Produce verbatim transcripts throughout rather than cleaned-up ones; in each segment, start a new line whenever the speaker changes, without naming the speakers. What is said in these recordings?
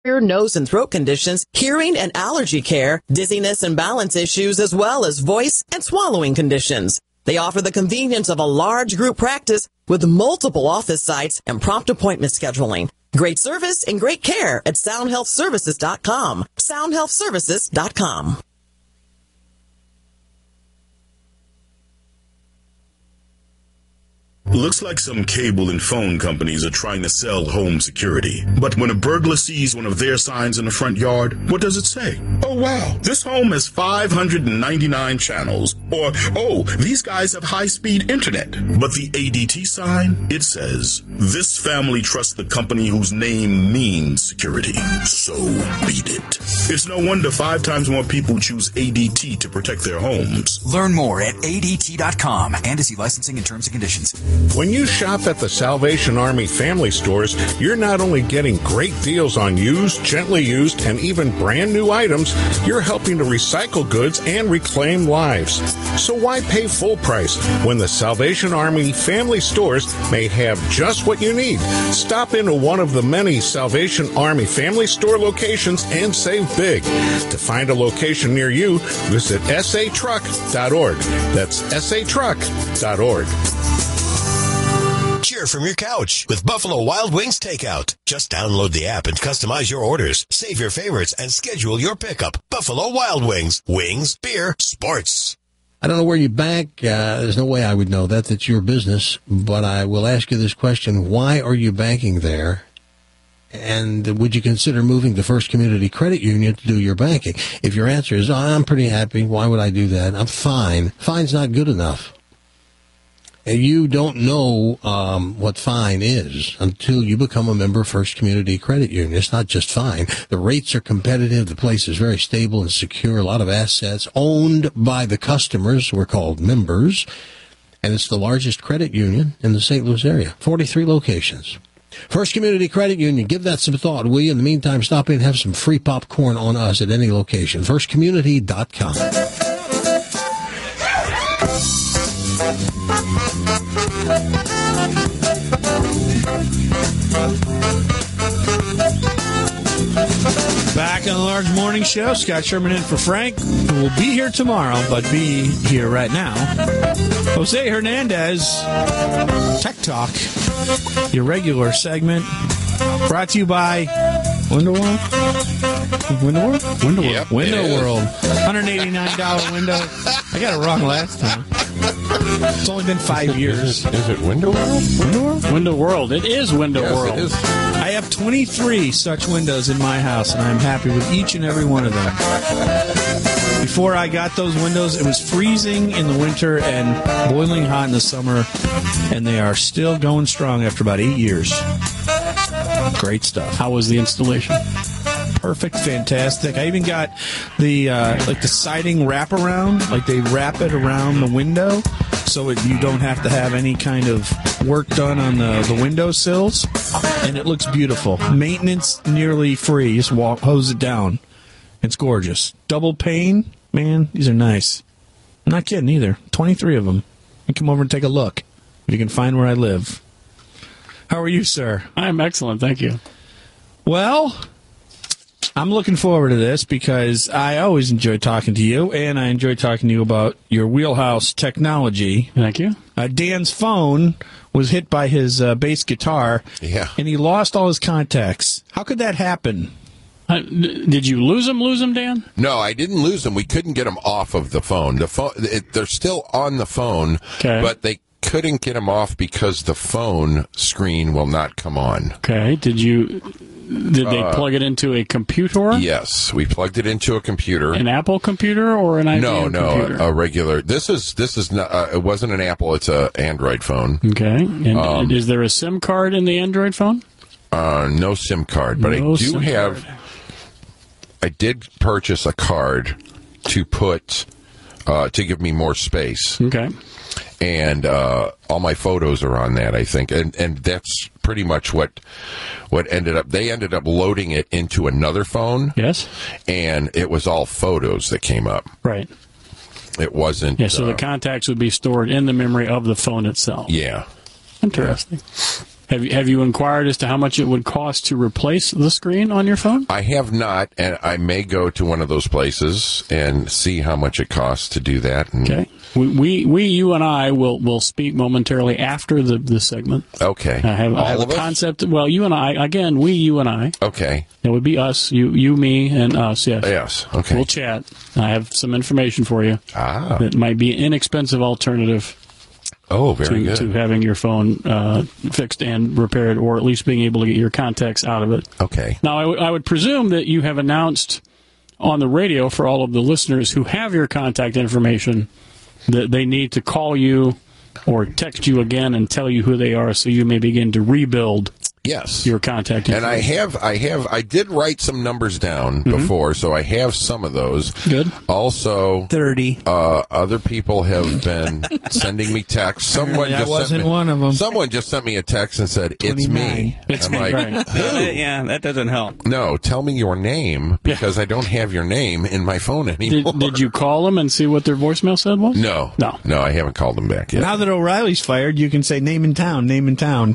ear, nose, and throat conditions, hearing and allergy care, dizziness and balance issues, as well as voice and swallowing conditions. They offer the convenience of a large group practice with multiple office sites and prompt appointment scheduling. Great service and great care at sound health services dot com. sound health services dot com.
Looks like some cable and phone companies are trying to sell home security. But when a burglar sees one of their signs in the front yard, what does it say? Oh, wow, this home has five hundred ninety-nine channels. Or, oh, these guys have high-speed internet. But the A D T sign, it says, this family trusts the company whose name means security. So beat it. It's no wonder five times more people choose A D T to protect their homes.
Learn more at A D T dot com and to see licensing and terms and conditions.
When you shop at the Salvation Army family stores, you're not only getting great deals on used, gently used, and even brand new items, you're helping to recycle goods and reclaim lives. So why pay full price when the Salvation Army family stores may have just what you need? Stop into one of the many Salvation Army family store locations and save big. To find a location near you, visit S A truck dot org. That's S A truck dot org.
Cheer from your couch with Buffalo Wild Wings Takeout. Just download the app and customize your orders. Save your favorites and schedule your pickup. Buffalo Wild Wings. Wings, beer, sports.
I don't know where you bank. Uh, there's no way I would know that. That's your business. But I will ask you this question. Why are you banking there? And would you consider moving to First Community Credit Union to do your banking? If your answer is, oh, I'm pretty happy, why would I do that? I'm fine. Fine's not good enough. And you don't know um, what fine is until you become a member of First Community Credit Union. It's not just fine. The rates are competitive. The place is very stable and secure. A lot of assets owned by the customers. We're called members. And it's the largest credit union in the Saint Louis area. forty-three locations. First Community Credit Union. Give that some thought, will you? In the meantime, stop in and have some free popcorn on us at any location. first community dot com.
Back on the Large Morning Show, Scott Sherman in for Frank, who will be here tomorrow, but be here right now. Jose Hernandez, Tech Talk, your regular segment, brought to you by Window World? Window World? Window World.
Yep,
Window World. one hundred eighty-nine dollars window. I got it wrong last time. It's only been five years.
Is it, is it Window World?
Window World?
Window World. It is Window
Yes,
World.
it is.
I have twenty-three such windows in my house, and I'm happy with each and every one of them. Before I got those windows, it was freezing in the winter and boiling hot in the summer, and they are still going strong after about eight years. Great stuff.
How was the installation?
Perfect, fantastic. I even got the uh, like the siding wraparound, like they wrap it around the window, so it, you don't have to have any kind of work done on the, the window sills, and it looks beautiful. Maintenance nearly free. You just walk, hose it down. It's gorgeous. Double pane, man, these are nice. I'm not kidding either. twenty-three of them. You come over and take a look if you can find where I live. How are you, sir?
I'm excellent, thank you.
Well, I'm looking forward to this because I always enjoy talking to you, and I enjoy talking to you about your wheelhouse technology.
Thank you.
Uh, Dan's phone was hit by his uh, bass guitar,
Yeah.
and he lost all his contacts. How could that happen?
Uh, d- did you lose them, lose them, Dan?
No, I didn't lose them. We couldn't get them off of the phone. The phone, it, they're still on the phone,
Okay.
but they couldn't get them off because the phone screen will not come on.
Okay. Did you? Did they
Uh,
plug it into a computer?
Yes, we plugged it into a computer.
An Apple computer or an I B M
no, no,
computer?
a, a regular. This is this is not. Uh, it wasn't an Apple. It's a Android phone.
Okay. And
Um,
is there a SIM card in the Android phone?
Uh, no SIM card, but
No
I do
SIM
have.
card.
I did purchase a card to put uh, to give me more space.
Okay.
And uh, all my photos are on that, I think, and and that's pretty much what what ended up. They ended up loading it into another phone.
Yes.
And it was all photos that came up.
Right.
It wasn't.
Yeah. So
uh,
the contacts would be stored in the memory of the phone itself.
yeah.
Interesting. Have you, have you inquired as to how much it would cost to replace the screen on your phone?
I have not, and I may go to one of those places and see how much it costs to do that. And
Okay. We, we, we, you and I will, will speak momentarily after the, the segment.
Okay.
I have,
All
I have
of
a
us?
concept. Well, you and I, again, we, you and I.
Okay.
It would be us, you, you, me, and us, yes.
Yes. Okay.
We'll chat. I have some information for you
Ah.
that might be an inexpensive alternative
Oh, very
to,
good.
to having your phone uh, fixed and repaired, or at least being able to get your contacts out of it.
Okay.
Now, I, w- I would presume that you have announced on the radio for all of the listeners who have your contact information that they need to call you or text you again and tell you who they are, so you may begin to rebuild
Yes.
your contact
And
information.
I have, I have, I did write some numbers down before, so I have some of those.
Good.
Also,
thirty.
uh, other people have been sending me texts. Someone
That
just
wasn't
sent me,
one of them.
Someone just sent me a text and said, "It's me."
twenty-nine.
It's
I'm
me,
like,
right.
yeah, that doesn't help.
no, tell me your name because I don't have your name in my phone
Did,
anymore.
did you call them and see what their voicemail said was?
No,
No.
no, I haven't called them back yet.
Now that O'Reilly's fired, you can say name in town, name in town.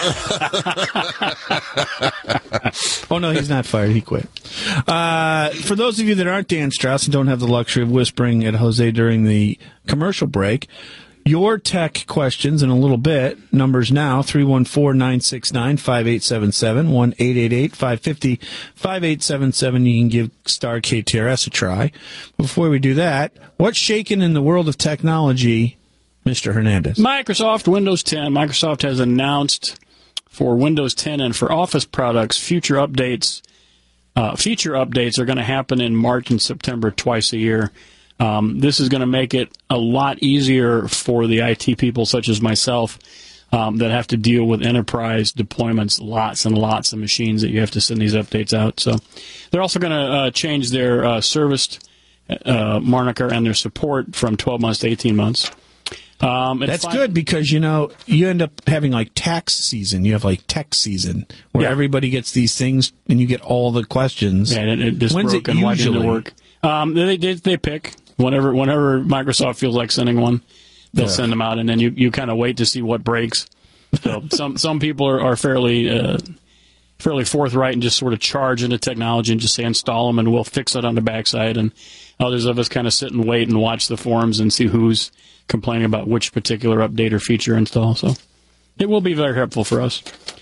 Oh, no, he's not fired. He quit. Uh, for those of you that aren't Dan Strauss and don't have the luxury of whispering at Jose during the commercial break, your tech questions in a little bit. Numbers now, three one four, nine six nine, five eight seven seven, one eight eight eight, five five zero, five eight seven seven. You can give Star K T R S a try. Before we do that, what's shaking in the world of technology, Mister Hernandez?
Microsoft Windows ten. Microsoft has announced for Windows ten and for Office products, future updates, uh, feature updates are going to happen in March and September twice a year. Um, this is going to make it a lot easier for the I T people such as myself um, that have to deal with enterprise deployments, lots and lots of machines that you have to send these updates out. So they're also going to uh, change their uh, service uh, moniker and their support from twelve months to eighteen months. Um, and
That's
fi-
good because, you know, you end up having like tax season. You have like tech season where
Yeah.
everybody gets these things and you get all the questions.
Yeah, it, it just
When's
broke
it
and why didn't it
usually?
work? Um, they, they they pick whenever whenever Microsoft feels like sending one, they'll
Yeah.
send them out, and then you, you kind of wait to see what breaks. So some some people are, are fairly uh, fairly forthright and just sort of charge into technology and just say install them and we'll fix it on the backside. And others of us kind of sit and wait and watch the forums and see who's complaining about which particular update or feature install. So it will be very helpful for us.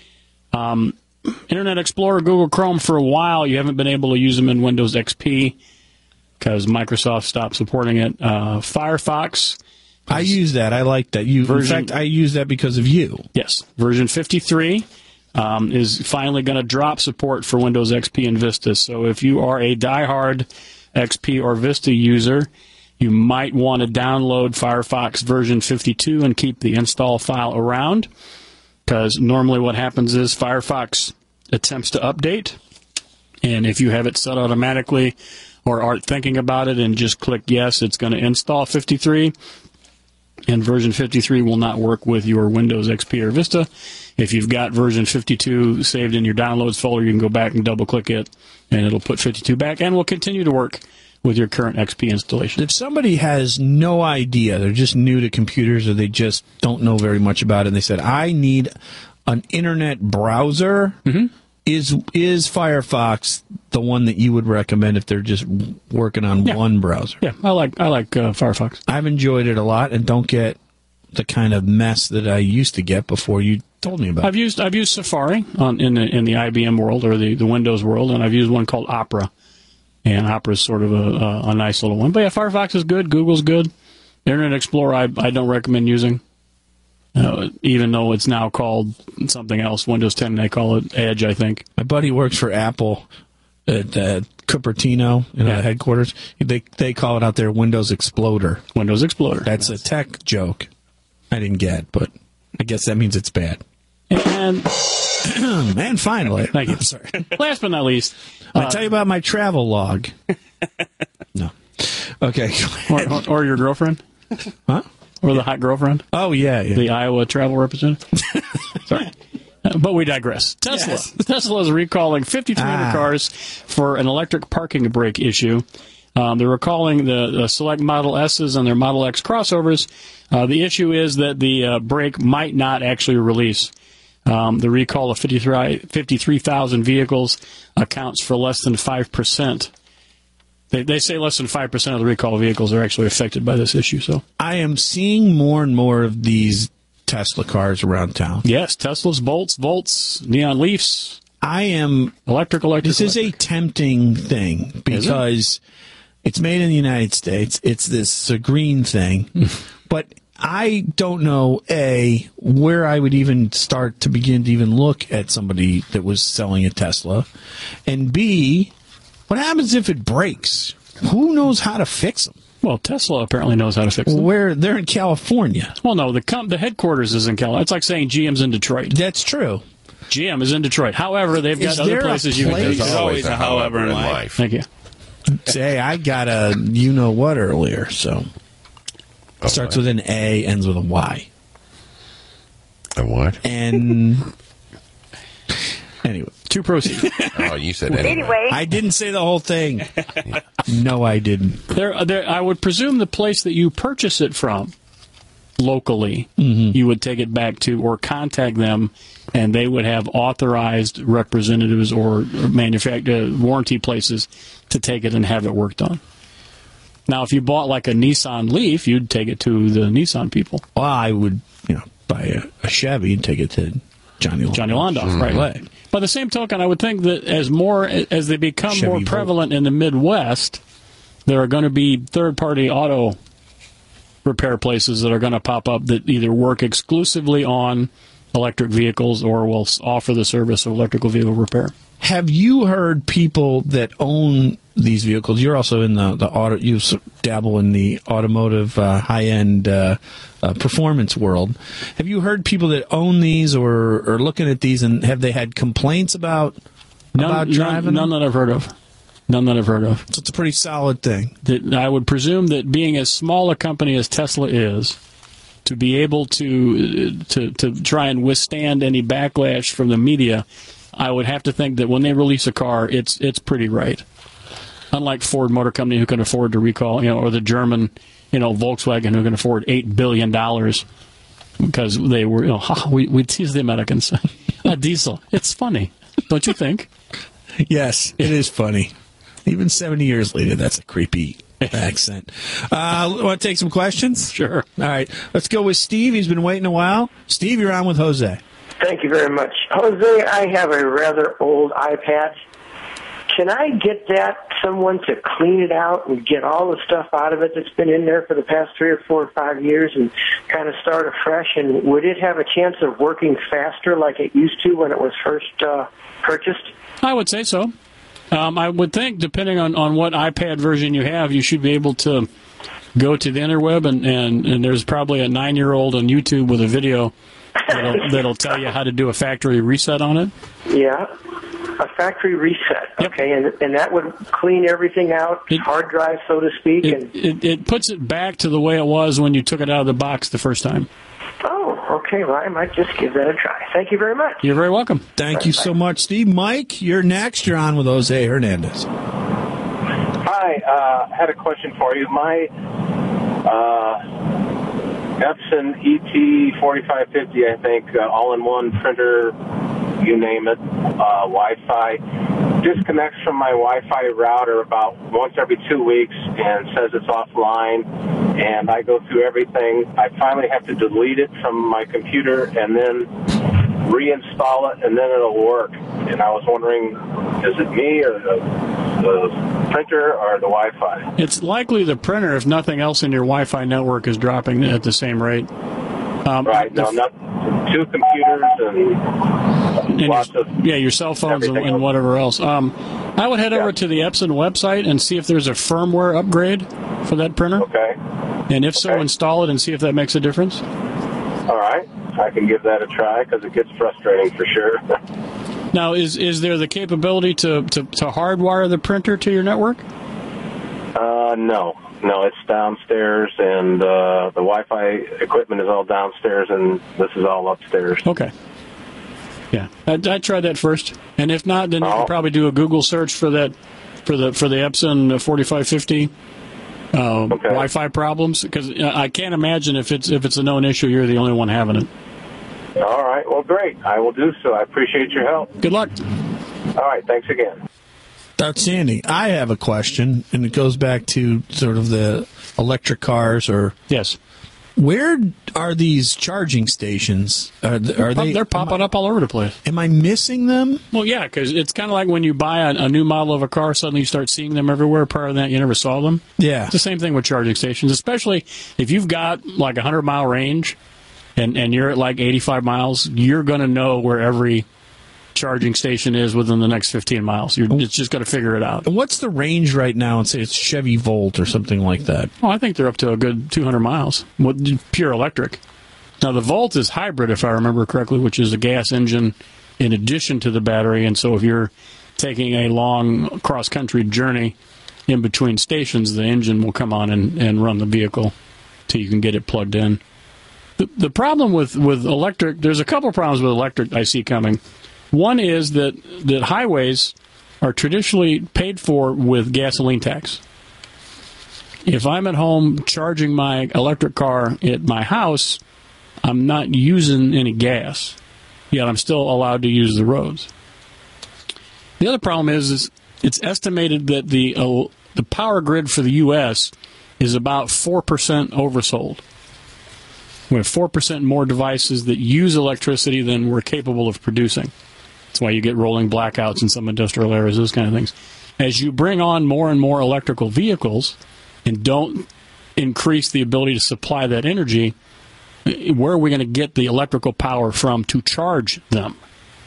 Um, Internet Explorer, Google Chrome, for a while you haven't been able to use them in Windows X P because Microsoft stopped supporting it. Uh, Firefox.
I use that. I like that. You,
Version-
in fact, I use that because of you.
Yes, version fifty-three um, is finally going to drop support for Windows X P and Vista. So if you are a diehard X P or Vista user, you might want to download Firefox version fifty-two and keep the install file around, because normally what happens is Firefox attempts to update, and if you have it set automatically or aren't thinking about it and just click yes, it's going to install fifty-three. And version fifty-three will not work with your Windows X P or Vista. If you've got version fifty-two saved in your downloads folder, you can go back and double-click it, and it'll put fifty-two back, and will continue to work with your current X P installation.
If somebody has no idea, they're just new to computers or they just don't know very much about it, and they said, I need an internet browser,
Mm-hmm.
is is Firefox the one that you would recommend if they're just working on
Yeah.
one browser?
Yeah, I like I like uh, Firefox.
I've enjoyed it a lot and don't get the kind of mess that I used to get before you told me about it.
I've used I've used Safari on in the in the I B M world or the, the Windows world, and I've used one called Opera, and Opera is sort of a, a, a nice little one. But yeah, Firefox is good. Google's good. Internet Explorer I I don't recommend using, uh, even though it's now called something else. Windows ten they call it Edge, I think.
My buddy works for Apple at uh, Cupertino, you know,
Yeah.
the headquarters. They they call it out there Windows Exploder.
Windows Explorer.
That's a tech joke. I didn't get, but I guess that means it's bad.
And
And finally,
thank you.
I'm sorry.
Last but not least,
I tell you about my travel log. No. Okay. Go ahead.
or, or, or your girlfriend,
Huh?
or the hot girlfriend,
Oh yeah, yeah.
the Iowa travel representative. Sorry. Uh, But we digress. Tesla.
Yes.
Tesla is recalling fifty-three hundred
Ah.
cars for an electric parking brake issue. Um, they're recalling the, the select Model S's and their Model X crossovers. Uh, the issue is that the uh, brake might not actually release. Um, the recall of fifty-three thousand vehicles accounts for less than five percent. They, they say less than five percent of the recall vehicles are actually affected by this issue. So
I am seeing more and more of these Tesla cars around town.
Yes, Teslas, Bolts, Volts, Neon Leafs.
I am
electric, electric.
This is
electric.
a tempting thing because it? it's made in the United States. It's this uh, green thing, but I don't know, A, where I would even start to begin to even look at somebody that was selling a Tesla, and B, what happens if it breaks? Who knows how to fix them?
Well, Tesla apparently knows how to fix them.
Where they're in California.
Well, no, the com- the headquarters is in California. It's like saying G M's in Detroit.
That's true.
G M is in Detroit. However, they've got
Is
other
there a
places you can
place-
go.
There's always a however in life.
Thank you.
Say, I got a you know what earlier, so
Oh,
starts
what?
with an A, ends with a Y.
A what?
And anyway,
to proceed.
Oh, you said anyway.
Anyway,
I didn't say the whole thing. No, I didn't.
There, there. I would presume the place that you purchase it from locally,
Mm-hmm.
you would take it back to or contact them, and they would have authorized representatives or manufacturer warranty places to take it and have it worked on. Now, if you bought like a Nissan Leaf, you'd take it to the Nissan people.
Well, I would, you know, buy a, a Chevy and take it to Johnny
Johnny Londoff, right?
Right.
By the same token, I would think that as more as they become
Chevy
more
Volt.
prevalent in the Midwest, there are going to be third-party auto repair places that are going to pop up that either work exclusively on electric vehicles or will offer the service of electrical vehicle repair.
Have you heard people that own these vehicles? You're also in the, the auto, you dabble in the automotive uh, high-end uh, uh, performance world. Have you heard people that own these or are looking at these, and have they had complaints about,
None,
about driving
none, none
them?
that I've heard of. None that I've heard of.
So it's a pretty solid thing.
That I would presume that being as small a company as Tesla is, to be able to to to try and withstand any backlash from the media, I would have to think that when they release a car, it's it's pretty right. Unlike Ford Motor Company, who can afford to recall, you know, or the German, you know, Volkswagen, who can afford eight billion dollars because they were, you know, ha, we we tease the Americans. A diesel, it's funny, don't you think?
Yes, it is funny. Even seventy years later, that's a creepy accent. Uh, want to take some questions?
Sure.
All right. Let's go with Steve. He's been waiting a while. Steve, you're on with Jose.
thank you very much. Jose, I have a rather old iPad. Can I get that, someone to clean it out and get all the stuff out of it that's been in there for the past three or four or five years and kind of start afresh? And would it have a chance of working faster like it used to when it was first uh, purchased?
I would say so. Um, I would think, depending on, on what iPad version you have, you should be able to go to the interweb, and, and, and there's probably a nine-year-old on YouTube with a video that'll, that'll tell you how to do a factory reset on it.
Yeah, a factory reset.
Yep.
Okay, and and that would clean everything out,
It-
hard drive, so to speak.
It,
and
it, it puts it back to the way it was when you took it out of the box the first time.
Oh, okay, well, I might just give that a try. Thank you very much.
You're very welcome.
Thank you so much, Steve. Mike, you're next. You're on with Jose Hernandez.
Hi, uh, I had a question for you. My uh, Epson E T forty-five fifty, I think, uh, all-in-one printer, you name it, uh, Wi-Fi, disconnects from my Wi-Fi router about once every two weeks and says it's offline, and I go through everything. I finally have to delete it from my computer and then reinstall it, and then it'll work. And I was wondering, is it me or the, the printer or the Wi-Fi?
It's likely the printer, if nothing else in your Wi-Fi network is dropping at the same rate. Um,
Right, no, not two computers and,
and
lots
your,
of...
yeah, your cell phones and,
everything
and
else.
whatever else. Um, I would head
Yeah.
over to the Epson website and see if there's a firmware upgrade for that printer.
Okay,
And if so,
Okay.
install it and see if that makes a difference.
all right. I can give that a try because it gets frustrating for sure.
Now, is is there the capability to, to, to hardwire the printer to your network?
uh, no, no, it's downstairs, and uh, the Wi-Fi equipment is all downstairs, and this is all upstairs.
Okay. Yeah, I'd, I'd try that first, and if not, then you
Oh.
can probably do a Google search for that for the for the Epson forty-five fifty uh,
Okay.
Wi-Fi problems, because I can't imagine if it's if it's a known issue, you're the only one having it.
All right. Well, great. I will do so. I appreciate your help.
Good luck.
All right. Thanks again.
Outstanding. I have a question, and it goes back to sort of the electric cars. Or
yes,
where are these charging stations? Are, are they?
They're popping up all over the place.
Am I missing them?
Well, yeah, because it's kind of like when you buy a, a new model of a car, suddenly you start seeing them everywhere. Prior to that, you never saw them.
Yeah,
it's the same thing with charging stations, especially if you've got like a hundred mile range, and and you're at like eighty-five miles. You're going to know where every charging station is within the next fifteen miles. You're it's just got to figure it out.
What's the range right now? And say it's Chevy Volt or something like that.
Oh, I think they're up to a good two hundred miles with pure electric. Now the Volt is hybrid, if I remember correctly, which is a gas engine in addition to the battery. And so if you're taking a long cross country journey in between stations, the engine will come on and, and run the vehicle till you can get it plugged in. The, the problem with, with electric, there's a couple of problems with electric I see coming. One is that, that highways are traditionally paid for with gasoline tax. If I'm at home charging my electric car at my house, I'm not using any gas, yet I'm still allowed to use the roads. The other problem is, is it's estimated that the uh, the power grid for the U S is about four percent oversold. We have four percent more devices that use electricity than we're capable of producing. That's why you get rolling blackouts in some industrial areas, those kind of things. As you bring on more and more electrical vehicles and don't increase the ability to supply that energy, where are we going to get the electrical power from to charge them?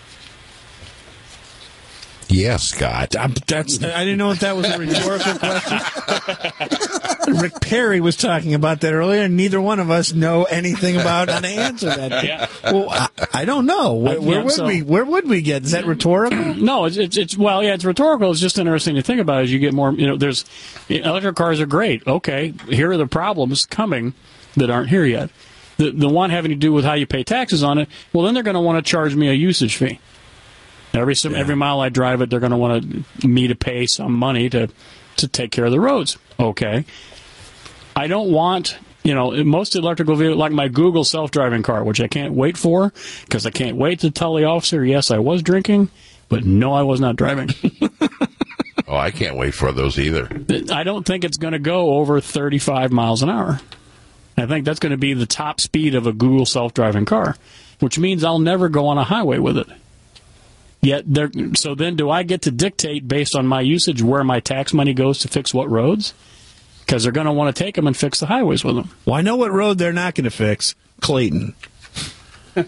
Yes, Scott.
I'm, that's, I didn't know if that was a rhetorical question. Rick Perry was talking about that earlier, and neither one of us know anything about how to answer that.
Yeah.
Well, I, I don't know. Where, where
Yeah,
would
so-
we? Where would we get? Is that rhetorical?
No, it's, it's it's well, yeah, it's rhetorical. It's just interesting to think about as you get more. You know, there's electric cars are great. Okay, here are the problems coming that aren't here yet. The the one having to do with how you pay taxes on it. Well, then they're going to want to charge me a usage fee. Every some every mile I drive it, they're going to want to, me to pay some money to to take care of the roads. Okay, I don't want. You know, most electrical vehicles, like my Google self-driving car, which I can't wait for, because I can't wait to tell the officer, yes, I was drinking, but no, I was not driving.
Oh, I can't wait for those either.
I don't think it's going to go over thirty-five miles an hour. I think that's going to be the top speed of a Google self-driving car, which means I'll never go on a highway with it. Yet, there, so then do I get to dictate, based on my usage, where my tax money goes to fix what roads? Because they're going to want to take them and fix the highways with them.
Well, I know what road they're not going to fix. Clayton. uh,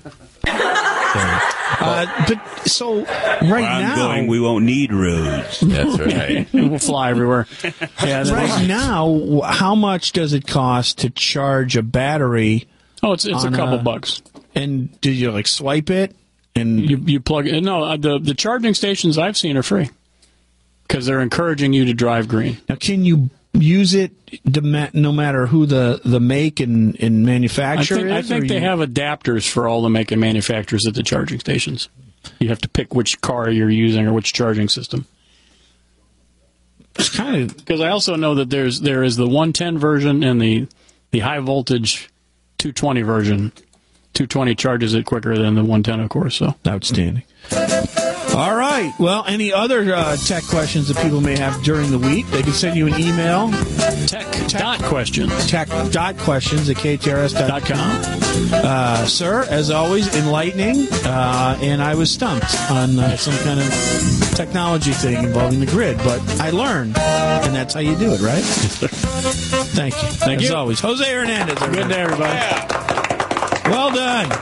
but so right
Where I'm
now,
going, we won't need roads.
That's right.
We'll fly everywhere. Yeah, that's
right now, how much does it cost to charge a battery?
Oh, it's it's a
on
couple
a-
bucks.
And do you like swipe it? And
You you plug it. No, uh, the the charging stations I've seen are free because they're encouraging you to drive green.
now, can you use it dema- no matter who the, the make and, and
I
manufacturer
think,
is?
I think
or
they
you-
have adapters for all the make and manufacturers at the charging stations. You have to pick which car you're using or which charging system.
It's kind of
Because I also know that there's there is the one ten version and the the high voltage two twenty version. two twenty charges it quicker than the one ten, of course. So
outstanding. All right. Well, any other uh, tech questions that people may have during the week, they can send you an email.
tech, dot questions
Tech dot questions at K T R S dot com. Uh, sir, as always, enlightening. Uh, and I was stumped on uh, some kind of technology thing involving the grid, but I learned, and that's how you do it, right? Thank you.
Thank
as
you.
always, Jose Hernandez.
Good
everybody.
day, everybody.
Well done.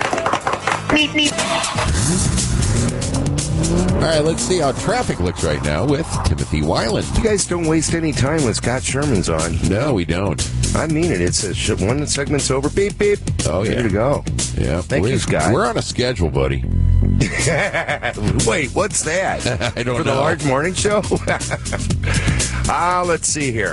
All right, let's see how traffic looks right now with Timothy Weiland.
You guys don't waste any time when Scott Sherman's on.
No, we don't.
I mean it. It's a sh- one segment's over. Beep, beep.
Oh, yeah.
Ready to go.
Yeah.
Thank
we're,
you, Scott.
We're on a schedule, buddy.
Wait, what's that?
I don't
For
know.
the large morning show? Ah, let's see here.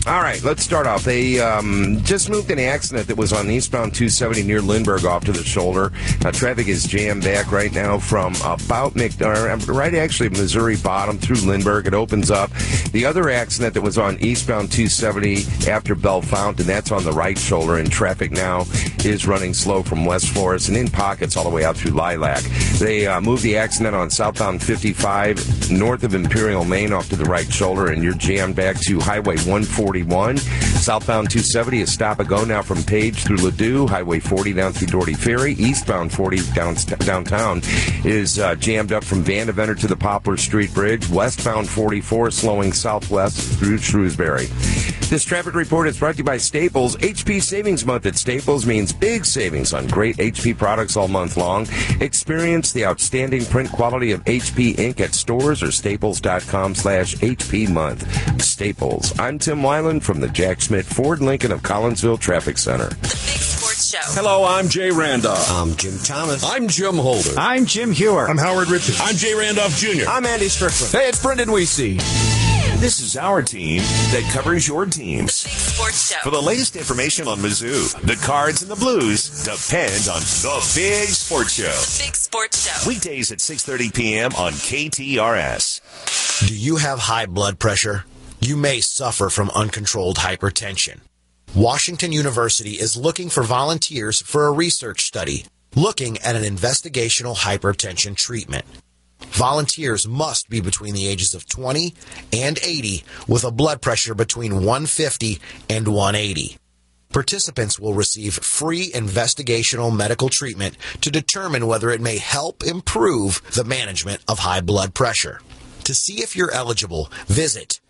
All right, let's start off. They um, just moved an accident that was on eastbound two seventy near Lindbergh off to the shoulder. Uh, traffic is jammed back right now from about McDonough, right actually Missouri Bottom through Lindbergh. It opens up. The other accident that was on eastbound two seventy after Bellefonte, and that's on the right shoulder, and traffic now is running slow from West Flores and in pockets all the way out through Lilac. They uh, moved the accident on southbound fifty-five north of Imperial Main off to the right shoulder, and you're jammed back to Highway one forty-one. Southbound two seventy is stop-and-go now from Page through Ladue. Highway forty down through Doherty Ferry. Eastbound forty down, downtown is uh, jammed up from Vandeventer to the Poplar Street Bridge. Westbound forty-four slowing southwest through Shrewsbury. This traffic report is brought to you by Staples. H P Savings Month at Staples means big savings on great H P products all month long. Experience the outstanding print quality of H P ink at stores or staples.com slash HP month. Staples. I'm Tim Weiland from the Jack Schmidt Ford Lincoln of Collinsville Traffic Center.
Show.
Hello, I'm Jay Randolph.
I'm Jim Thomas.
I'm Jim Holder.
I'm Jim Hewer.
I'm Howard Richards.
I'm Jay Randolph Junior
I'm Andy Strickland.
Hey, it's Brendan Weesey.
This is our team that covers your teams.
The Big Sports Show.
For the latest information on Mizzou, the Cards, and the Blues, depend on the Big Sports Show.
The Big Sports Show.
Weekdays at six thirty p.m. on K T R S.
Do you have high blood pressure? You may suffer from uncontrolled hypertension. Washington University is looking for volunteers for a research study looking at an investigational hypertension treatment. Volunteers must be between the ages of twenty and eighty with a blood pressure between one fifty and one eighty. Participants will receive free investigational medical treatment to determine whether it may help improve the management of high blood pressure. To see if you're eligible, visit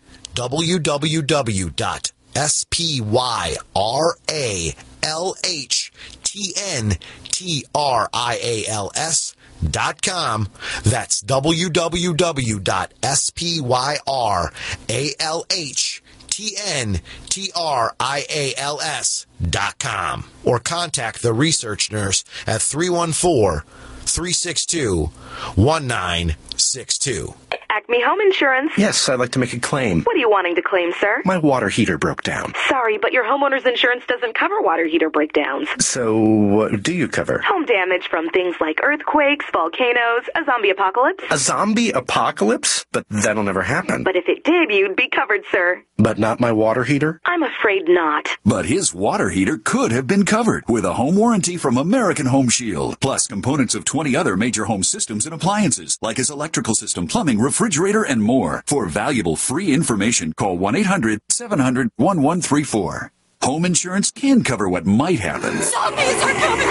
w w w dot S P Y R A L H T N T R I A L S dot com. That's w w w dot S P Y R A L H T N T R I A L S dot com. Or contact the research nurse at three one four, three six two, one nine six two.
Acme Home Insurance.
Yes, I'd like to make a claim.
What are you wanting to claim, sir?
My water heater broke down.
Sorry, but your homeowner's insurance doesn't cover water heater breakdowns.
So what do you cover?
Home damage from things like earthquakes, volcanoes, a zombie apocalypse.
A zombie apocalypse? But that'll never happen.
But if it did, you'd be covered, sir.
But not my water heater?
I'm afraid not.
But his water heater could have been covered with a home warranty from American Home Shield, plus components of twenty other major home systems and appliances, like his electrical system, plumbing, refrigerator, and more. For valuable free information, call one eight hundred seven hundred one one three four. Home insurance can cover what might happen.
Zombies are coming!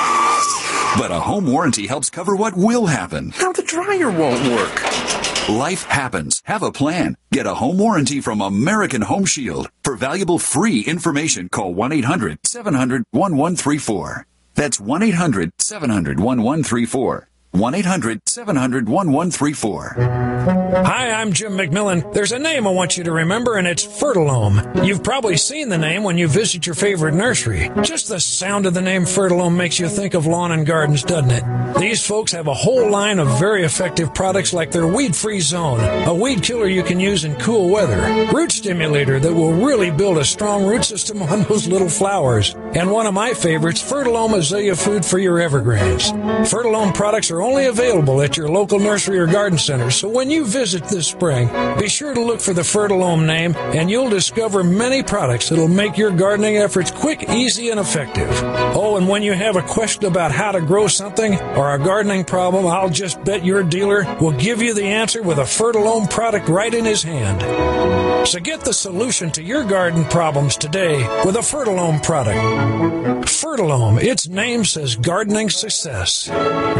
But a home warranty helps cover what will happen.
Now the dryer won't work.
Life happens. Have a plan. Get a home warranty from American Home Shield. For valuable free information, call one eight hundred seven hundred one one three four. That's one eight hundred seven hundred one one three four. one eight hundred seven hundred one one three four.
Hi, I'm Jim McMillan. There's a name I want you to remember, and it's Fertilome. You've probably seen the name when you visit your favorite nursery. Just the sound of the name Fertilome makes you think of lawn and gardens, doesn't it? These folks have a whole line of very effective products like their Weed-Free Zone, a weed killer you can use in cool weather, Root Stimulator that will really build a strong root system on those little flowers, and one of my favorites, Fertilome Azalea Food for your evergreens. Fertilome products are only available at your local nursery or garden center, so when you visit this spring, be sure to look for the Fertilome name, and you'll discover many products that'll make your gardening efforts quick, easy, and effective. Oh, and when you have a question about how to grow something or a gardening problem, I'll just bet your dealer will give you the answer with a Fertilome product right in his hand. So get the solution to your garden problems today with a Fertilome product. Fertilome, its name says gardening success.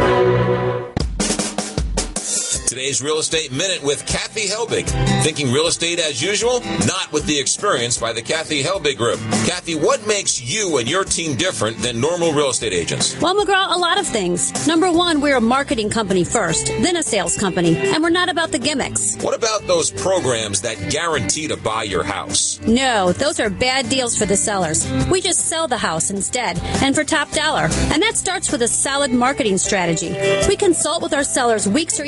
Today's Real Estate Minute with Kathy Helbig. Thinking real estate as usual? Not with the experience by the Kathy Helbig Group. Kathy, what makes you and your team different than normal real estate agents?
Well, McGraw, a lot of things. Number one, we're a marketing company first, then a sales company, and we're not about the gimmicks.
What about those programs that guarantee to buy your house?
No, those are bad deals for the sellers. We just sell the house instead, and for top dollar. And that starts with a solid marketing strategy. We consult with our sellers weeks or even months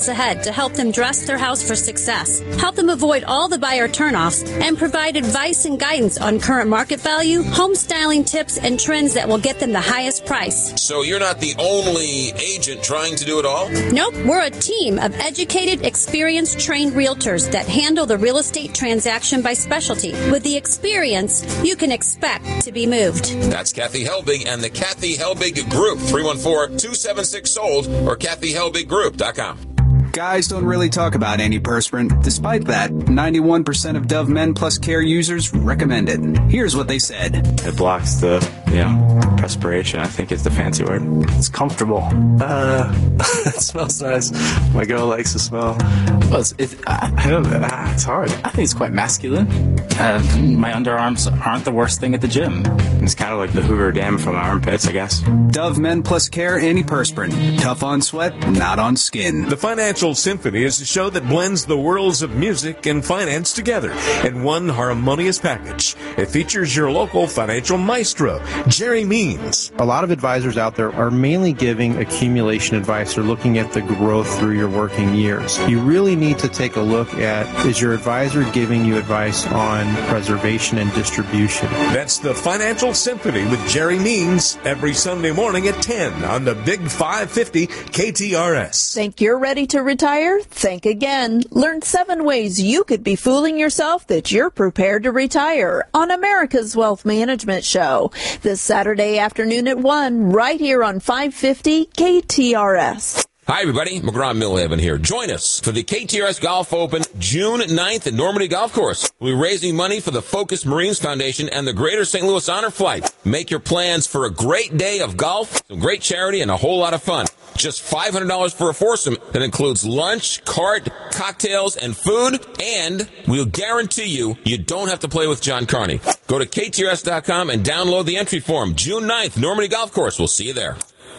months ahead to help them dress their house for success, help them avoid all the buyer turnoffs, and provide advice and guidance on current market value, home styling tips, and trends that will get them the highest price.
So you're not the only agent trying to do it all?
Nope, we're a team of educated, experienced, trained realtors that handle the real estate transaction by specialty with the experience you can expect to be moved.
That's Kathy Helbig and the Kathy Helbig Group. three one four, two seven six, sold or kathy helbig group dot com.
Guys don't really talk about antiperspirant. Despite that, ninety-one percent of Dove Men Plus Care users recommend it. Here's what they said.
It blocks the, you know, perspiration. I think it's the fancy word. It's comfortable. Uh, it smells nice. My girl likes the smell. Well, it's, it, I, I don't know. It's hard. I think it's quite masculine. Uh, my underarms aren't the worst thing at the gym. It's kind of like the Hoover Dam from my armpits, I guess.
Dove Men Plus Care Antiperspirant. Tough on sweat, not on skin.
The Financial Symphony is a show that blends the worlds of music and finance together in one harmonious package. It features your local financial maestro, Jerry Means.
A lot of advisors out there are mainly giving accumulation advice or looking at the growth through your working years. You really need to take a look at, is your advisor giving you advice on preservation and distribution?
That's the Financial Symphony with Jerry Means every Sunday morning at ten on the Big five fifty K T R S.
Think you're ready to retire? Think again. Learn seven ways you could be fooling yourself that you're prepared to retire on America's Wealth Management Show this Saturday afternoon at one, right here on five fifty K T R S.
Hi, everybody. McGraw-Millhaven here. Join us for the K T R S Golf Open June ninth at Normandy Golf Course. We'll be raising money for the Focus Marines Foundation and the Greater Saint Louis Honor Flight. Make your plans for a great day of golf, some great charity, and a whole lot of fun. Just five hundred dollars for a foursome that includes lunch, cart, cocktails, and food. And we'll guarantee you, you don't have to play with John Carney. Go to K T R S dot com and download the entry form. June ninth, Normandy Golf Course. We'll see you there.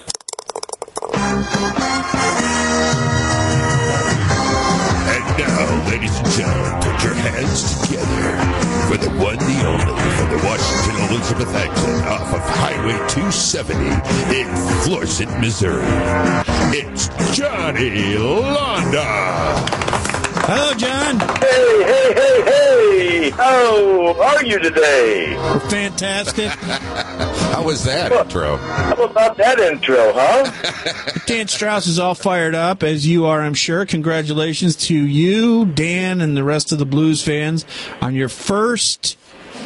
And now, ladies and gentlemen, put your hands together for the one, the only, from the Washington Elizabeth exit off of Highway two seventy in Florissant, Missouri. It's Johnny Londa.
Hello, John.
Hey, hey, hey, hey. How are you today?
We're fantastic.
How was that intro?
How about that intro, huh?
Dan Strauss is all fired up, as you are, I'm sure. Congratulations to you, Dan, and the rest of the Blues fans on your first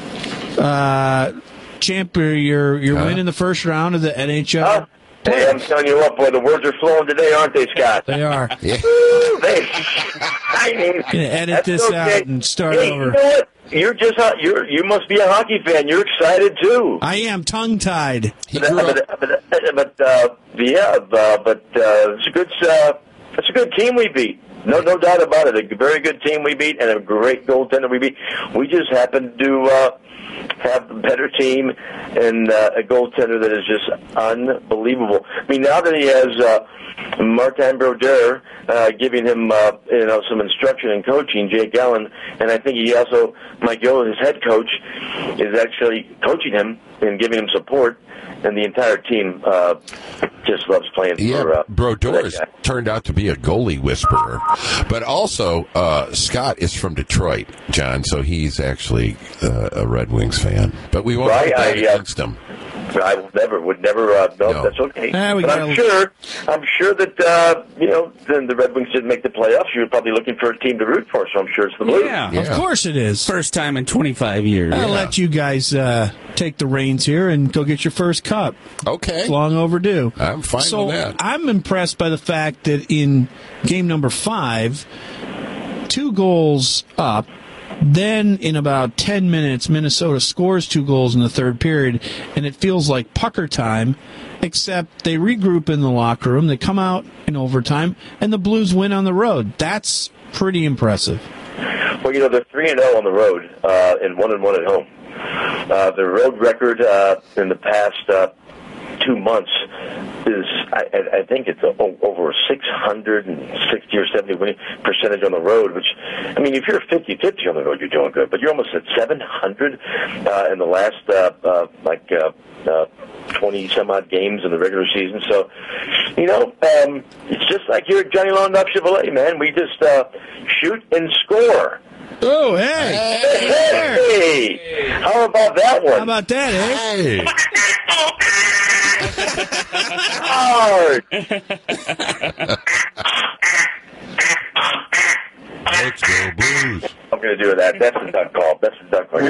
uh, champion, your, your
huh?
win in the first round of the N H L.
Huh? Hey, I'm telling you what, boy, the words are flowing today, aren't they, Scott?
They are.
Yeah. Woo, they, I mean,
gonna edit this
okay.
out and start
hey,
over.
You know what? You're just you're you must be a hockey fan. You're excited too.
I am tongue tied.
But, but, but, but uh, yeah, uh, but uh, it's a good uh, it's a good team we beat. No, no doubt about it. A very good team we beat, and a great goaltender we beat. We just happened to uh, have a better team and uh, a goaltender that is just unbelievable. I mean, now that he has uh, Martin Brodeur uh, giving him uh, you know some instruction and coaching, Jake Allen, and I think he also, Mike Gill, his head coach, is actually coaching him and giving him support. And the entire team uh, just loves playing
yeah,
for uh,
Brodeur has turned out to be a goalie whisperer. But also, uh, Scott is from Detroit, John, so he's actually uh, a Red Wings fan. But we won't
right?
hold that
I, uh,
against him.
I would never, would never, uh, no,
No.
that's okay.
Ah, we
but
gotta-
I'm sure, I'm sure that, uh, you know, then the Red Wings didn't make the playoffs. You're probably looking for a team to root for, so I'm sure it's the Blues.
Yeah, of course it is.
First time in twenty-five years.
I'll let you guys uh, take the reins here and go get your first cup.
Okay.
It's long overdue.
I'm fine
so
with that.
I'm impressed by the fact that in game number five, two goals up, then in about ten minutes, Minnesota scores two goals in the third period, and it feels like pucker time, except they regroup in the locker room, they come out in overtime, and the Blues win on the road. That's pretty impressive.
Well, you know, they're three and zero on the road, uh, and one and one at home. Uh, the road record uh, in the past uh, two months is, I, I think it's a, over six hundred sixty or seventy winning percentage on the road, which, I mean, if you're fifty-fifty on the road, you're doing good, but you're almost at seven hundred uh, in the last, uh, uh, like, uh, uh, twenty-some-odd games in the regular season. So, you know, um, it's just like here at Johnny Lawn Duff Chevrolet, man. We just uh, shoot and score.
Oh, hey.
Hey. Hey. How about that one?
How about that, eh?
Hey.
Hard.
Let's go Blues.
I'm going to do that. That's a duck call. That's a duck call.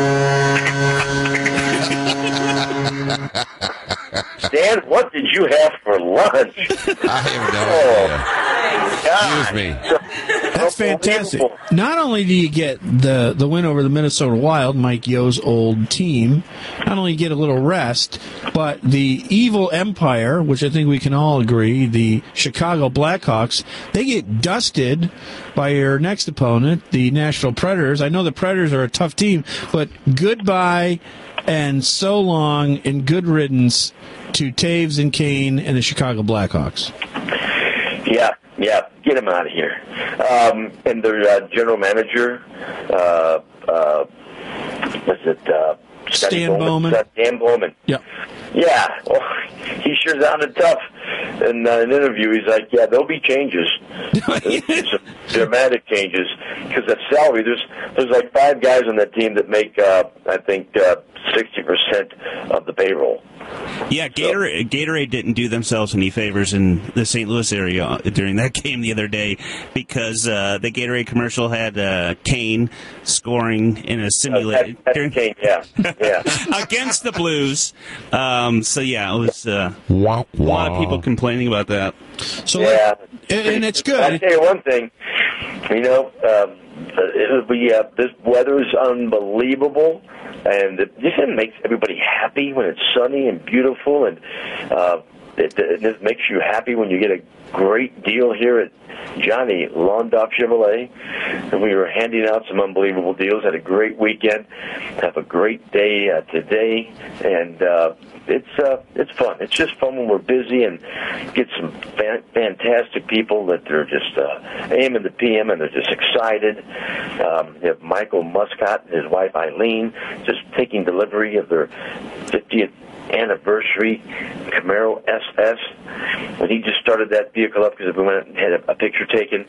Dan, what did you have for lunch?
I have no
oh,
idea. Excuse me.
That's fantastic. Not only do you get the, the win over the Minnesota Wild, Mike Yo's old team, not only you get a little rest, but the evil empire, which I think we can all agree, the Chicago Blackhawks, they get dusted by your next opponent, the Nashville Predators. I know the Predators are a tough team, but goodbye and so long and good riddance to Taves and Kane and the Chicago Blackhawks.
Yeah, yeah, get him out of here. Um, and their uh, general manager, uh, uh, was it uh,
Stan Bowman?
Bowman? Dan Bowman.
Yeah.
Yeah, well, he sure sounded tough in uh, an interview. He's like, yeah, there'll be changes. There's some dramatic changes because that salary, there's there's like five guys on that team that make, uh, I think, uh, sixty percent of the payroll.
Yeah, Gatorade, Gatorade didn't do themselves any favors in the Saint Louis area during that game the other day because uh, the Gatorade commercial had uh, Kane scoring in a simulated
uh, that's Kane, yeah, yeah,
against the Blues. Um, so yeah, it was uh,
wow, wow.
a lot of people complaining about that.
So
yeah,
and, and it's good.
I'll tell you one thing, you know, um, it'll be, uh, this weather is unbelievable. And it just makes everybody happy when it's sunny and beautiful, and uh, it, it just makes you happy when you get a great deal here at Johnny Lawn Duff Chevrolet. And we were handing out some unbelievable deals. Had a great weekend. Have a great day uh, today, and uh, it's uh, it's fun. It's just fun when we're busy and get some fan- fantastic people that are just uh, A M and the P M, and they're just excited. Um, you have Michael Muscat and his wife Eileen just taking delivery of their fiftieth anniversary Camaro S S. When he just started that vehicle up because we went and had a, a picture taken,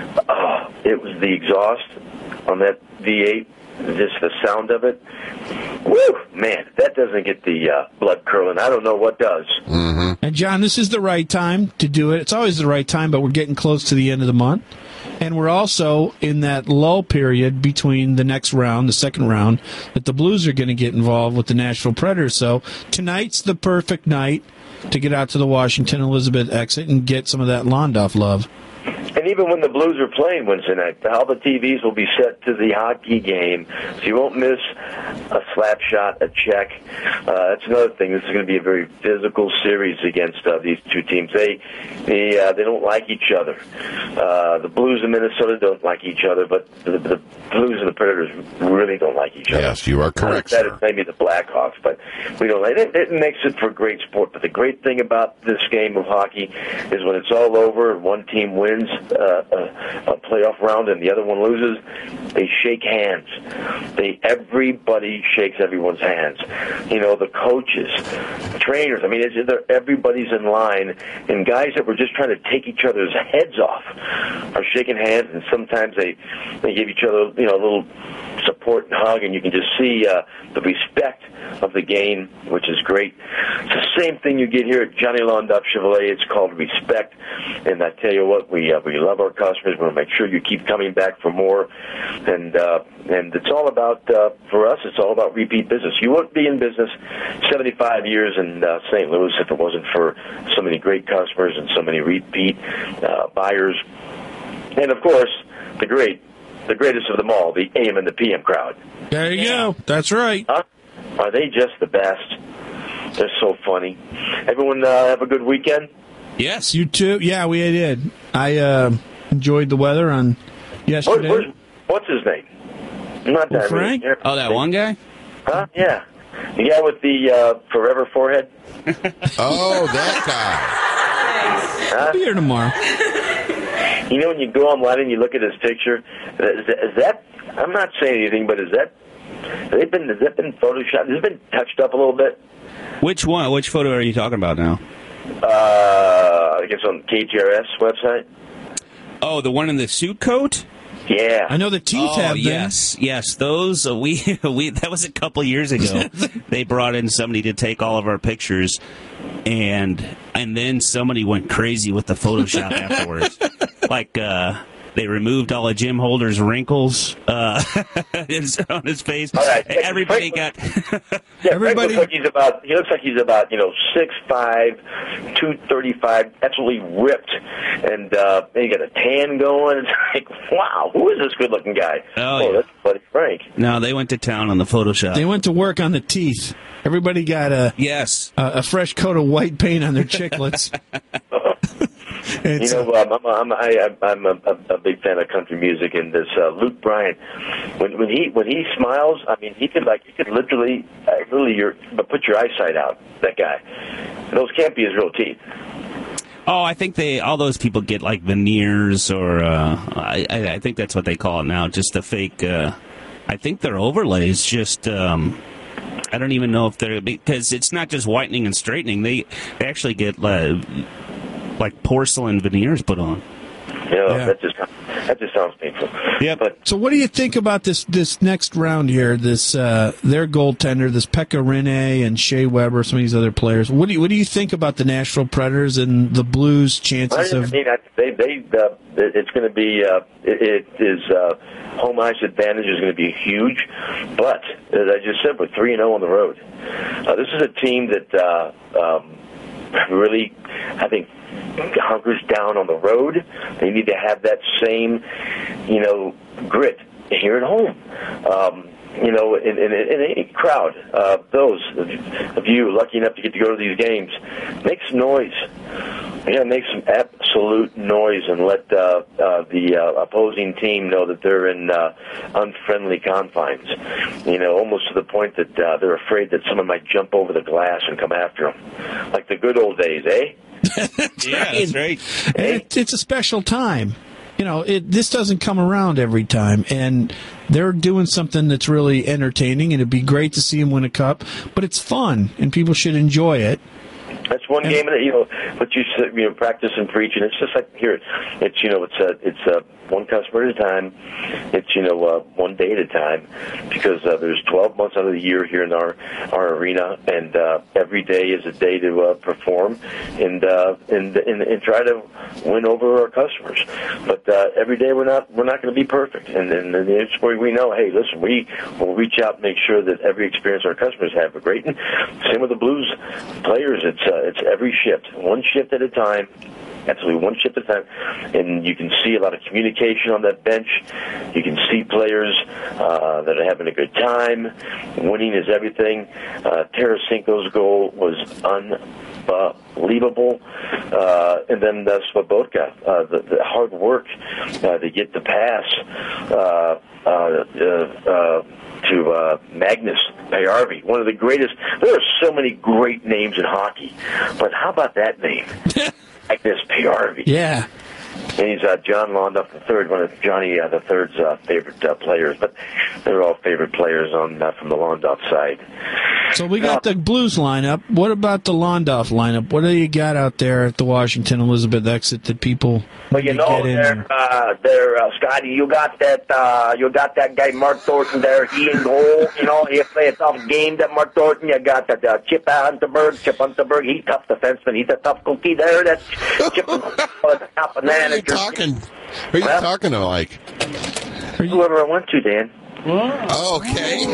oh, it was the exhaust on that V eight. Just the sound of it. Woo! Man, that doesn't get the uh, blood curling. I don't know what does.
Mm-hmm.
And, John, this is the right time to do it. It's always the right time, but we're getting close to the end of the month. And we're also in that lull period between the next round, the second round, that the Blues are going to get involved with the Nashville Predators. So tonight's the perfect night to get out to the Washington Elizabeth exit and get some of that Lawn Duff love.
And even when the Blues are playing Wednesday night, all the T Vs will be set to the hockey game, so you won't miss a slap shot, a check. Uh, that's another thing. This is going to be a very physical series against uh, these two teams. They they uh, they don't like each other. Uh, the Blues and Minnesota don't like each other, but the, the Blues and the Predators really don't like each other.
Yes, you are correct,
That
sir.
is maybe the Blackhawks, but we don't like it. It makes it for great sport. But the great thing about this game of hockey is when it's all over and one team wins Uh, a, a playoff round and the other one loses, they shake hands. They everybody shakes everyone's hands. You know, the coaches, trainers. I mean, it's, they're, everybody's in line, and guys that were just trying to take each other's heads off are shaking hands, and sometimes they they give each other, you know, a little support and hug, and you can just see uh, the respect of the game, which is great. It's the same thing you get here at Johnny Lawn Duff Chevrolet. It's called respect, and I tell you what, we uh, we love our customers. We want to make sure you keep coming back for more, and uh, and it's all about uh, for us. It's all about repeat business. You wouldn't be in business seventy-five years in uh, Saint Louis if it wasn't for so many great customers and so many repeat uh, buyers, and of course the great, the greatest of them all, the A M and the P M crowd.
There you go. That's right.
Huh? Are they just the best? They're so funny. Everyone uh, have a good weekend?
Yes. You too? Yeah, we did. I uh, enjoyed the weather on yesterday.
Where, where's, what's his name? Not
Well,
that
Frank?
really
Oh, that one guy?
Huh? Yeah. The guy with the uh, forever forehead.
Oh, that
guy.
I'll be here tomorrow.
You know, when you go online and you look at his picture, is that, is that I'm not saying anything, but is that, has it been, has that been photoshopped? Has it been touched up a little bit?
Which one? Which photo are you talking about now?
Uh, I guess on K G R S website.
Oh, the one in the suit coat?
Yeah.
I know the teeth
oh,
have them.
yes, yes. Those uh, we we that was a couple years ago. They brought in somebody to take all of our pictures, and and then somebody went crazy with the Photoshop afterwards. Like uh, they removed all of Jim Holder's wrinkles uh, on his face.
All right.
Everybody
Frank,
got.
yeah,
everybody.
Frank looks like he's about. He looks like he's about you know six five, two thirty five, absolutely ripped, and uh, and he got a tan going. It's like, wow, who is this good looking guy?
Oh,
oh
yeah.
That's Buddy Frank.
No, they went to town on the Photoshop.
They went to work on the teeth. Everybody got a
yes
a, a fresh coat of white paint on their chiclets.
You know, um, I'm, I'm, I, I'm a, a big fan of country music, and this uh, Luke Bryan, when when he when he smiles, I mean, he could like he could literally, uh, really, your but put your eyesight out. That guy, and those can't be his real teeth.
Oh, I think they all those people get like veneers, or uh, I, I think that's what they call it now. Just the fake. Uh, I think they're overlays. Just um, I don't even know if they're because it's not just whitening and straightening. They they actually get uh, like porcelain veneers put on.
You know,
Yeah.
that just that just sounds painful.
Yeah,
but
So what do you think about this this next round here? This uh, their goaltender, this Pekka Rinne and Shea Weber, some of these other players. What do you what do you think about the Nashville Predators and the Blues' chances
I
of?
mean, I, they they uh, it's going to be uh, it, it is uh, home ice advantage is going to be huge, but as I just said, we're three and zero on the road. Uh, this is a team that uh, um, really, I think, hunkers down on the road. They need to have that same, you know, grit here at home. Um, you know, in, in, in any crowd, uh, those of you lucky enough to get to go to these games, make some noise. Yeah, make some absolute noise and let uh, uh, the uh, opposing team know that they're in uh, unfriendly confines. You know, almost to the point that uh, they're afraid that someone might jump over the glass and come after them, like the good old days, eh?
Yeah, that's right.
And it, it's a special time. You know, it, this doesn't come around every time, and they're doing something that's really entertaining, and it'd be great to see them win a cup, but it's fun, and people should enjoy it.
That's one game, you know, what you said, you know, practice and preach, and it's just like here, it's you know, it's a, it's a one customer at a time, it's you know, uh, one day at a time, because uh, there's twelve months out of the year here in our our arena, and uh, every day is a day to uh, perform and, uh, and and and try to win over our customers. But uh, every day we're not we're not going to be perfect, and and, and it's where we know, hey, listen, we will reach out and make sure that every experience our customers have are great. And same with the Blues players, it's uh, it's every shift, one shift at a time. Absolutely, one shift at a time, and you can see a lot of communication on that bench. You can see players uh, that are having a good time. Winning is everything. Uh, Tarasenko's goal was unbelievable, uh, and then uh, Svobotka, uh, the, the hard work uh, to get the pass. Uh, uh, uh, uh, to uh, Magnus Pajärvi, one of the greatest. There are so many great names in hockey, but how about that name? Magnus Pajärvi.
Yeah.
And he's uh, John Londoff the third, one of Johnny uh, the third's uh, favorite uh, players, but they're all favorite players on uh, from the Londoff side.
So we got the Blues lineup. What about the Londoff lineup? What do you got out there at the Washington Elizabeth exit that people
Well, you
need to
know,
get in?
there, uh, there, uh, Scotty, you got that, uh, you got that guy Mark Thornton there. He in goal. You know, he play a tough game. That Mark Thornton. You got that uh, Chip Unterberg. Chip Unterberg. He's tough defenseman. He's a tough cookie there. That Chip Unterberg, top
Who are
manager.
you talking? Who are you
Well,
talking to, like?
Whoever I want to, Dan.
Okay.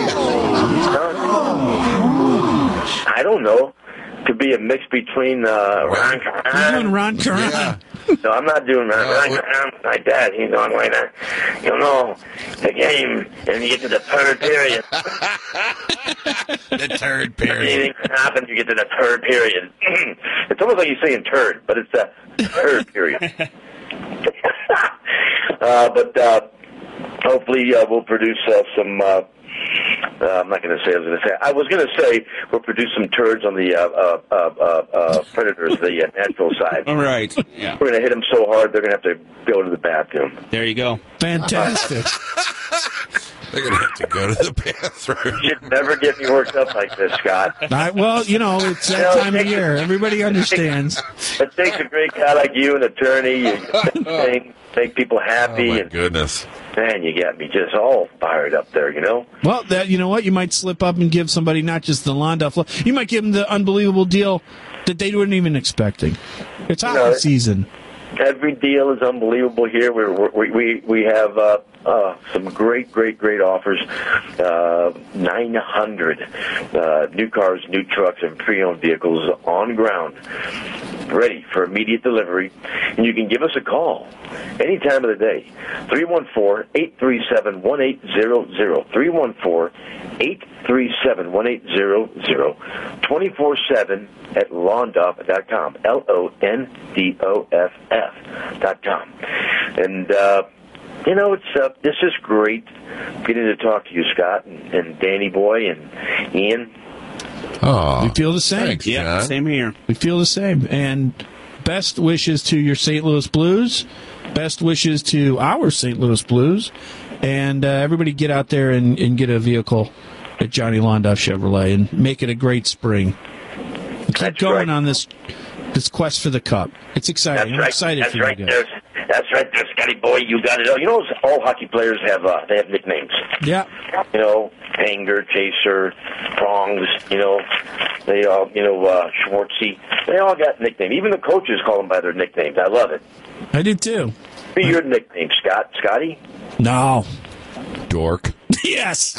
I don't know. Could be a mix between uh, Ron
You're
Karan.
doing Ron Karan.
No, I'm not doing Ron, Ron Karan like that. You know, I'm like that. You know, the game, and you get to the third period.
The third period.
Anything can happen. You get to the third period. It's almost like you're saying turd, but it's the third period. uh, but uh, hopefully, uh, we'll produce uh, some. Uh, Uh, I'm not going to say. I was going to say. I was going to say we'll produce some turds on the uh, uh, uh, uh, Predators, the uh, natural side.
All right. Yeah.
We're going to hit them so hard they're going to have to go to the bathroom.
There you go.
Fantastic.
They're going to have to go to the bathroom.
You should never get me worked up like this, Scott.
I, well, you know, it's that
You know,
time of year. Everybody understands.
It takes a great guy like you, an attorney, you think, make people happy.
Oh, my
and
goodness.
Man, you got me just all fired up there, you know?
Well, that you know what? You might slip up and give somebody not just the Londuff. You might give them the unbelievable deal that they weren't even expecting. It's hockey
know,
season.
Every deal is unbelievable here. We're, we we we have uh, uh, some great, great, great offers. Uh, nine hundred uh, new cars, new trucks, and pre-owned vehicles on ground, ready for immediate delivery. And you can give us a call any time of the day. three one four, eight three seven, one eight zero zero. three one four, eight three seven, one eight zero zero. twenty-four seven at londoff dot com. L O N D O F F dot com. And, uh, you know, it's uh, it's just great getting to talk to you, Scott, and, and Danny Boy, and Ian.
Oh,
we feel the same.
Thanks,
yeah,
John.
same here.
We feel the same. And best wishes to your Saint Louis Blues. Best wishes to our Saint Louis Blues. And uh, everybody get out there and, and get a vehicle at Johnny Londoff Chevrolet and make it a great spring. Keep
That's
going
right.
on this this quest for the cup. It's exciting.
That's
I'm
right.
excited
That's
for
right
you guys.
there. That's right there, Scotty boy. You got it. You know, all hockey players have uh, they have nicknames.
Yeah.
You know, Hanger, Chaser, Prongs. You know, they all. You know, uh, Schwartzy. They all got nicknames. Even the coaches call them by their nicknames. I love it.
I do too.
What's your nickname, Scott? Scotty?
No.
Dork.
Yes.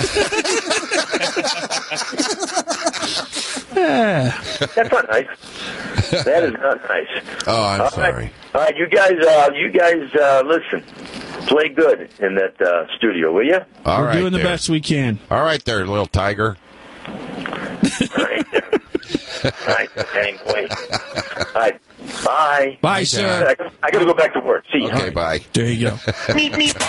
That's not nice. That is not nice.
Oh, I'm
All
sorry.
right. All right, you guys, uh, you guys, uh, listen. Play good in that uh, studio, will you?
All
We're
right
doing the
there.
best we can.
All right there, little tiger.
All right, there. All right, hang, wait. All right, bye.
Bye,
Hey,
sir.
I, gotta- I got to go back to work. See you.
Okay, bye.
There you go.
Meep, meep.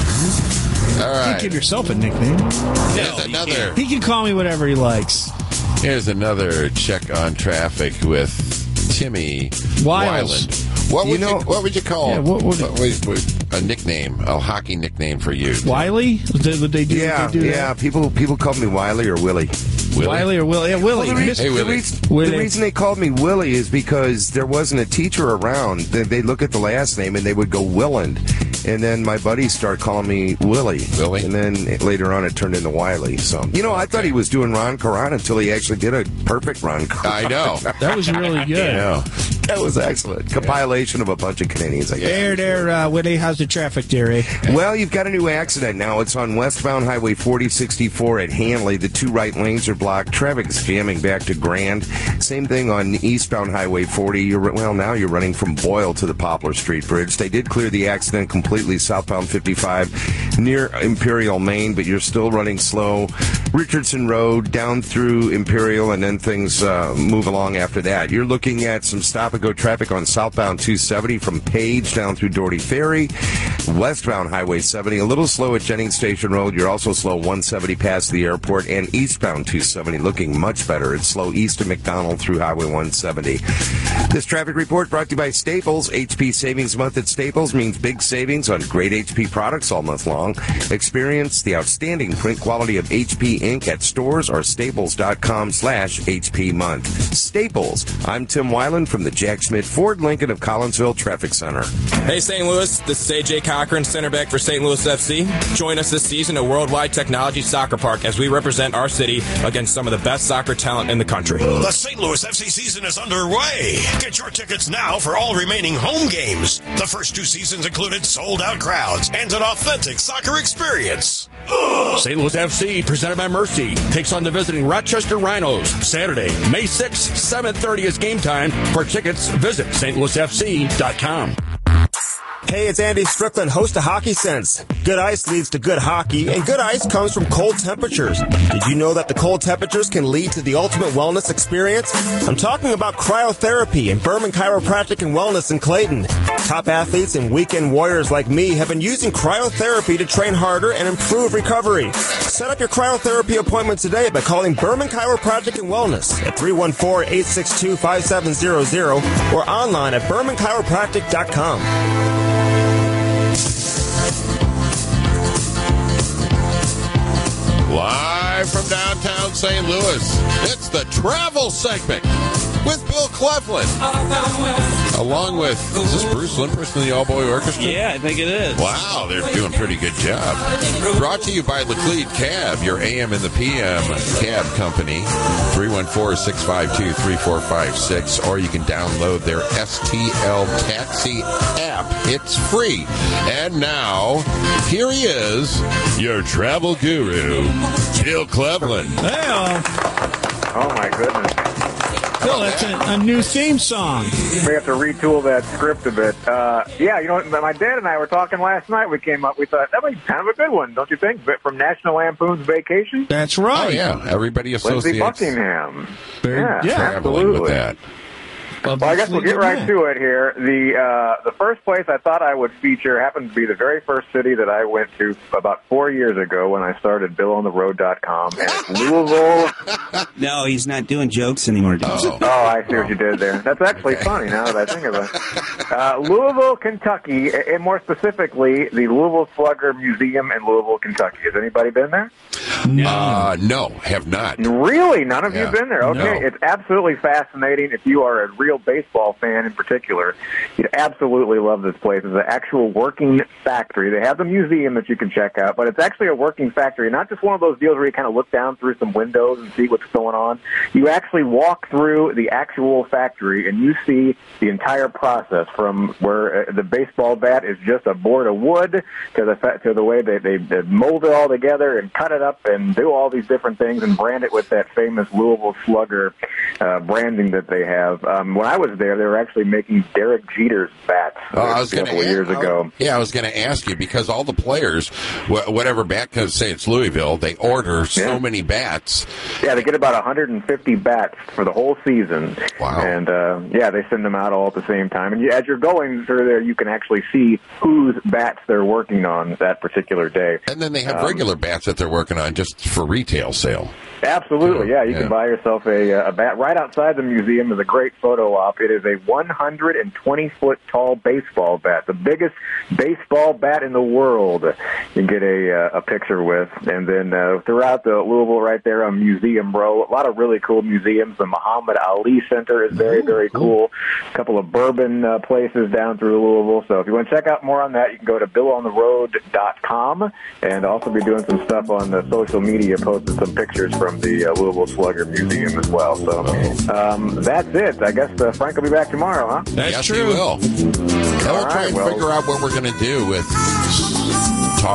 All
You
right.
can give yourself a nickname.
Here's another.
He can call me whatever he likes.
Here's another check on traffic with Timmy
Wiles.
Weiland. What would
You
you,
know-
what would you call
Yeah, what would-
what was- was- a nickname, a hockey nickname for you?
Wiley? Would they, would they do?
Yeah,
would they do
yeah. People people called me Wiley or Willie.
Willie?
Wiley or Willie? Yeah, Willie.
Well, the,
Miss-
reason,
Hey,
the,
Willie.
reason,
Willie.
the reason they called me Willie is because there wasn't a teacher around. They, they'd look at the last name and they would go Willand. And then my buddies start calling me Willie.
Willie?
And then later on it turned into Wiley. So, you know, I thought he was doing Ron Karan until he actually did a perfect Ron Karan.
I know.
That was really good.
Yeah.
That was excellent. Compilation of a bunch of Canadians, I guess.
There, there, uh, Willie. How's the traffic there, eh?
Well, you've got a new accident now. It's on westbound Highway forty sixty-four at Hanley. The two right lanes are blocked. Traffic is jamming back to Grand. Same thing on eastbound Highway forty. You're, well, now you're running from Boyle to the Poplar Street Bridge. They did clear the accident completely southbound fifty-five near Imperial, Maine, but you're still running slow. Richardson Road down through Imperial, and then things uh, move along after that. You're looking at some stop-and-go traffic on southbound two seventy from Page down through Doherty Ferry. Westbound Highway seventy, a little slow at Jennings Station Road. You're also slow one seventy past the airport, and eastbound two seventy looking much better. It's slow east of McDonald through Highway one seventy. This traffic report brought to you by Staples. H P Savings Month at Staples means big savings on great H P products all month long. Experience the outstanding print quality of H P ink at stores or staples.com slash HP month. Staples. I'm Tim Weiland from the Jack Schmidt Ford Lincoln of Collinsville Traffic Center.
Hey, Saint Louis, this is A J Cochran, center back for Saint Louis F C. Join us this season at Worldwide Technology Soccer Park as we represent our city against some of the best soccer talent in the country.
The Saint Louis F C season is underway. Get your tickets now for all remaining home games. The first two seasons included sold-out crowds and an authentic soccer experience.
Saint Louis F C, presented by Mercy, takes on the visiting Rochester Rhinos. Saturday, May sixth, seven thirty is game time. For tickets, visit st louis f c dot com.
Hey, it's Andy Strickland, host of Hockey Sense. Good ice leads to good hockey, and good ice comes from cold temperatures. Did you know that the cold temperatures can lead to the ultimate wellness experience? I'm talking about cryotherapy and Berman Chiropractic and Wellness in Clayton. Top athletes and weekend warriors like me have been using cryotherapy to train harder and improve recovery. Set up your cryotherapy appointment today by calling Berman Chiropractic and Wellness at three one four, eight six two, five seven zero zero or online at berman chiropractic dot com.
Live from downtown Saint Louis, it's the travel segment with Bill Cleveland. Along with, is this Bruce Lindquist and the All Boy Orchestra?
Yeah, I think it is.
Wow, they're doing a pretty good job. Brought to you by Laclede Cab, your A M and the P M cab company. three one four, six five two, three four five six, or you can download their S T L Taxi app. It's free. And now, here he is, your travel guru, Bill Cleveland.
Well,
oh my goodness.
Bill, that's a, a new theme song.
We have to retool that script a bit. Uh, yeah, you know, my dad and I were talking last night. We came up, we thought, that was kind of a good one, don't you think? But from National Lampoon's Vacation?
That's right.
Oh, yeah. Everybody associates.
Lindsey Buckingham.
Very,
yeah,
yeah,
absolutely.
with that.
Well, I guess we'll get right to it here. The uh, the first place I thought I would feature happened to be the very first city that I went to about four years ago when I started Bill on the Road dot com, and it's Louisville.
No, he's not doing jokes anymore.
Oh. oh, I see what you did there. That's actually okay. funny now that I think of it. Uh, Louisville, Kentucky, and more specifically, the Louisville Slugger Museum in Louisville, Kentucky. Has anybody been there?
No, uh, no, have not.
Really? None of yeah. you been there? Okay,
no.
It's absolutely fascinating. If you are a real baseball fan in particular, you'd absolutely love this place. It's an actual working factory. They have the museum that you can check out, but it's actually a working factory, not just one of those deals where you kind of look down through some windows and see what's going on. You actually walk through the actual factory, and you see the entire process from where uh, the baseball bat is just a board of wood to the to the way they, they, they mold it all together and cut it up and do all these different things and brand it with that famous Louisville Slugger uh, branding that they have. Um, when I was there, they were actually making Derek Jeter's bats uh,
oh, I was
a couple of years
ask,
ago.
Yeah, I was going to ask you, because all the players, wh- whatever bat, because say it's Louisville, they order so
yeah.
many bats.
Yeah, they get about one hundred fifty bats for the whole season.
Wow.
And, uh, yeah, they send them out all at the same time. And you, as you're going through there, you can actually see whose bats they're working on that particular day.
And then they have
um,
regular bats that they're working on just for retail sale.
Absolutely, yeah. You
yeah.
can buy yourself a, a bat. Right outside the museum is a great photo op. It is a one hundred twenty foot tall baseball bat, the biggest baseball bat in the world. You can get a, a picture with. And then uh, throughout the Louisville right there on Museum Row, a lot of really cool museums. The Muhammad Ali Center is very, very cool. A couple of bourbon uh, places down through Louisville. So if you want to check out more on that, you can go to bill on the road dot com and also be doing some stuff on the social media, posting some pictures from the uh, Louisville Slugger Museum as well. So um, that's it. I guess uh, Frank will be back tomorrow, huh?
That's yes, true. He will. And we'll try
right,
and
well,
figure out what we're going to do with